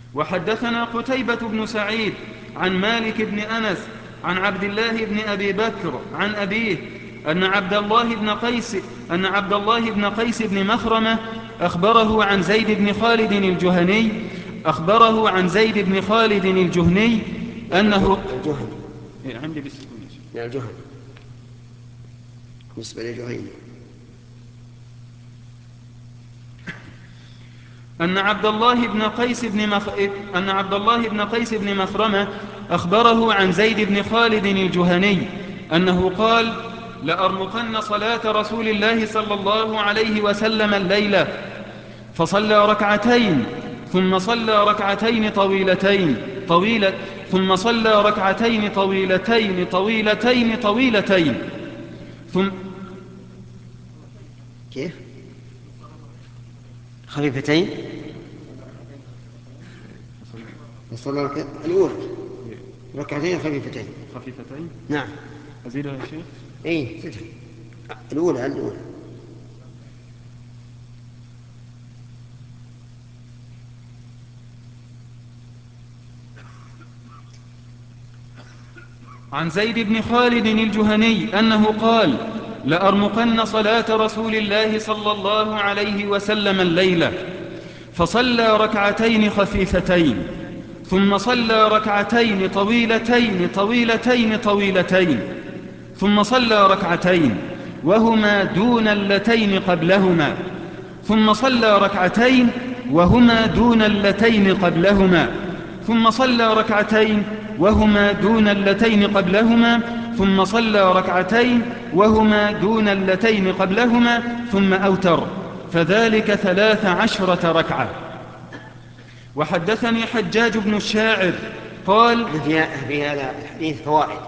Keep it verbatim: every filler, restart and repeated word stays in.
وحدثنا قتيبة بن سعيد عن مالك بن أنس عن عبد الله بن أبي بكر عن أبيه أن عبد الله بن قيس أن عبد الله بن قيس بن مخرمة أخبره عن زيد بن خالد الجهني أخبره عن زيد بن خالد الجهني أنه الجهني عندي بالسكون لا الجهني بالنسبة للجهيني أن عبد الله بن قيس بن مخ... أن عبد الله بن قيس بن مخرمة أخبره عن زيد بن خالد الجهني أنه قال لأرمقن صلاة رسول الله صلى الله عليه وسلم الليلة فصلى ركعتين ثم صلى ركعتين طويلتين طويلة ثم صلى ركعتين طويلتين طويلتين طويلتين ثم كيف خفيفتين صلى ركعتين الأولى ركعتين خفيفتين خفيفتين نعم أزيدها يا شيخ إيه زدها الأولى الأولى عن زيد بن خالد الجهني أنه قال لأرمقن صلاة رسول الله صلى الله عليه وسلم الليلة فصلى ركعتين خفيفتين ثم صلى ركعتين طويلتين طويلتين طويلتين ثم صلى ركعتين وهما دون اللتين قبلهما ثم صلى ركعتين وهما دون اللتين قبلهما ثم صلى ركعتين وهما دون اللتين قبلهما ثم صلى ركعتين وهما دون اللتين قبلهما ثم أوتر فذلك ثلاث عشرة ركعة. وحدثني حجاج بن الشاعر قال في هذا الحديث فوائد.